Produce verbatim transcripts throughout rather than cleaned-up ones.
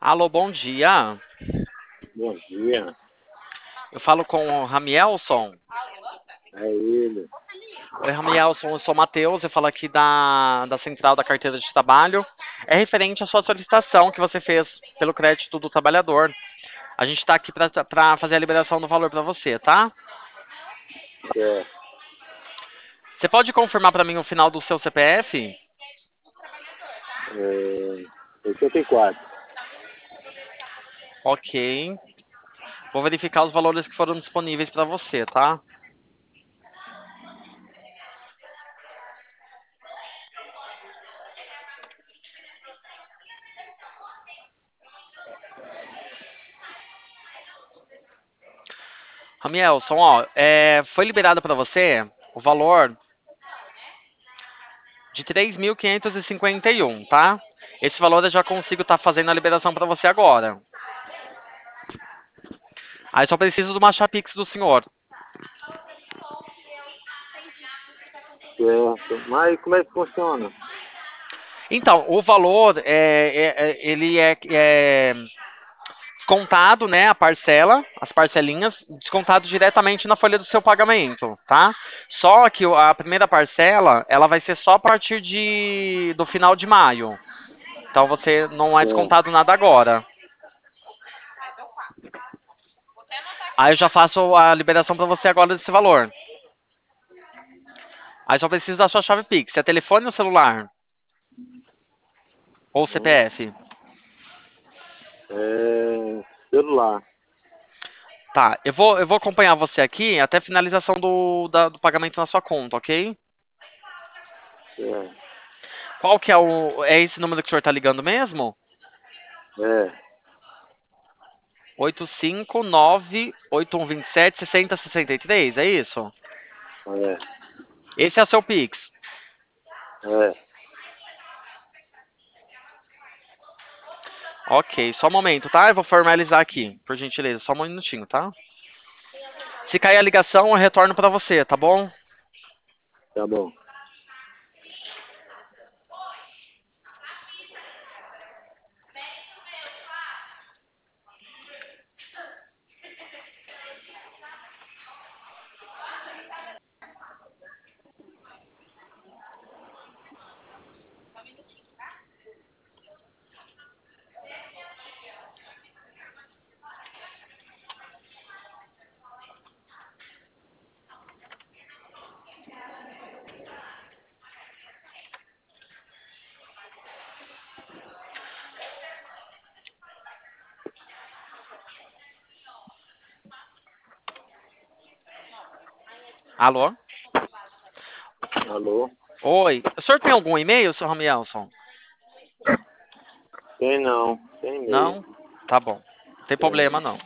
Alô, bom dia. Bom dia, Eu falo com o Ramielson. é ele. Oi, Ramielson, eu sou o Matheus, eu falo aqui da, da Central da Carteira de Trabalho. É referente à sua solicitação que você fez pelo crédito do trabalhador. A gente está aqui para fazer a liberação do valor para você, tá? É, Você pode confirmar para mim o final do seu C P F? é, oitenta e quatro. Ok. Vou verificar os valores que foram disponíveis para você, tá? Ramielson, ó, é, foi liberado para você o valor de três mil quinhentos e cinquenta e um, tá? Esse valor eu já consigo estar fazendo a liberação para você agora. Aí só preciso de uma chapix do senhor. Certo. Mas como é que funciona? Então, o valor é, é- é- ele é, é descontado, né? A parcela, as parcelinhas, descontado diretamente na folha do seu pagamento, tá? Só que o- a primeira parcela, ela vai ser só a partir de, do final de maio. Então você não é Certo. descontado nada agora. Aí eu já faço a liberação para você agora desse valor. Aí só preciso da sua chave Pix. É telefone ou celular? Ou C P F? É, celular. Tá, eu vou, eu vou acompanhar você aqui até a finalização do, da- do pagamento na sua conta, ok? Certo. Qual que é o. É esse número que o senhor tá ligando mesmo? É, oito cinco nove oito um dois sete seis zero seis três, é isso? é, Esse é o seu Pix. é. Ok, só um momento, tá? Eu vou formalizar aqui, por gentileza, só um minutinho, tá? Se cair a ligação, eu retorno pra você, tá bom? Tá bom. Alô? Alô? Oi. O senhor tem algum e-mail, seu Ramielson? Tem não, tem e-mail. Não? Tá bom. Não tem Tem problema, não. não.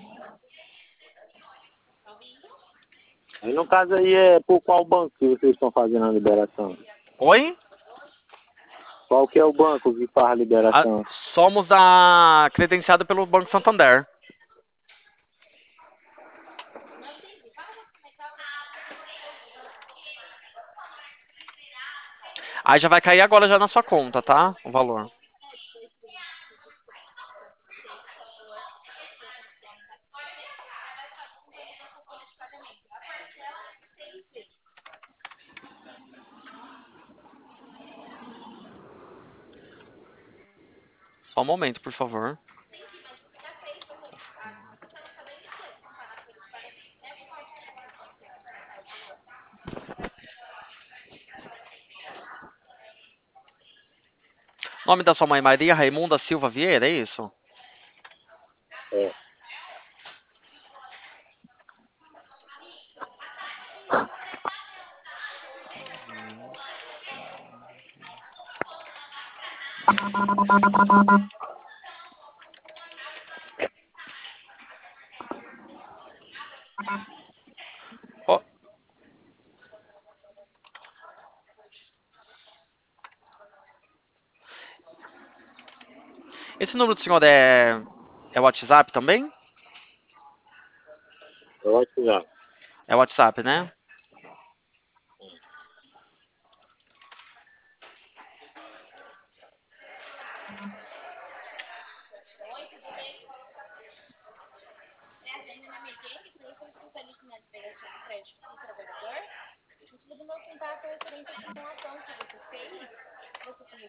Aí no caso aí é por qual banco que vocês estão fazendo a liberação? Oi? Qual que é o banco que faz a Ah, liberação? somos da credenciado pelo Banco Santander. Aí já vai cair agora já na sua conta, tá? O valor. Só um momento, por favor. Nome da sua mãe, Maria Raimunda Silva Vieira, é isso? É. Ó, esse número do senhor é, é WhatsApp também? É o WhatsApp. É WhatsApp, né?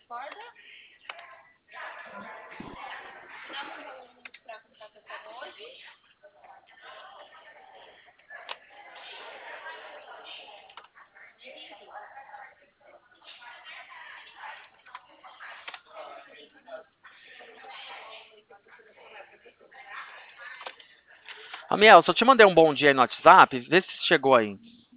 Amiel, só te mandei um bom dia aí no WhatsApp. Vê se chegou aí.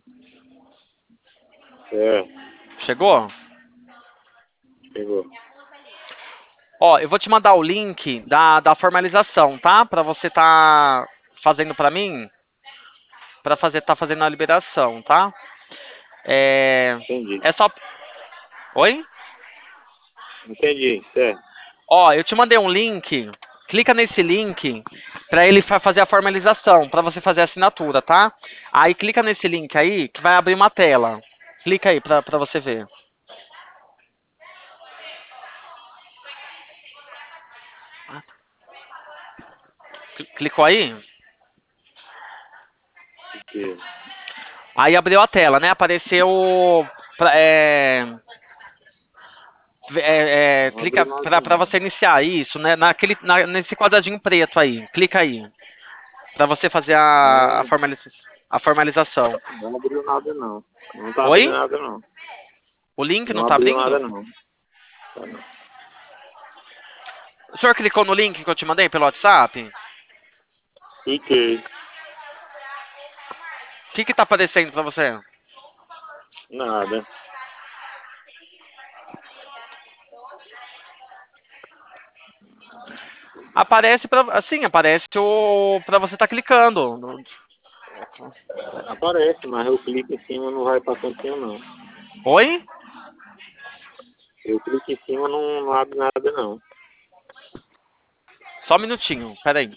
É, Chegou? chegou. Ó, eu vou te mandar o link da, da formalização, tá? Pra você tá fazendo pra mim. Pra fazer, tá fazendo a liberação, tá? É, Entendi. é só. Oi? Entendi, certo. Ó, eu te mandei um link. Clica nesse link pra ele fa- fazer a formalização, pra você fazer a assinatura, tá? Aí clica nesse link aí que vai abrir uma tela. Clica aí pra, pra você ver. Cl- Clicou aí? Porque Aí abriu a tela, né? Apareceu. pra- é, é, é, não abriu clica nada pra, pra não. você iniciar isso, né? Naquele, na- nesse quadradinho preto aí. Clica aí. Pra você fazer a, a, Não, formaliza- a formalização. não abriu nada não. Não tá abrindo Oi? nada não. O link não Não tá abriu nada abrindo? não. Tá não. O senhor clicou no link que eu te mandei pelo WhatsApp? O Fiquei. que que tá aparecendo pra você? Nada. Aparece pra. Assim, aparece o. Pra você tá clicando. Aparece, mas eu clico em cima não vai pra cantinho não. Oi? Eu clico em cima não, não abre nada não. Só um minutinho, peraí.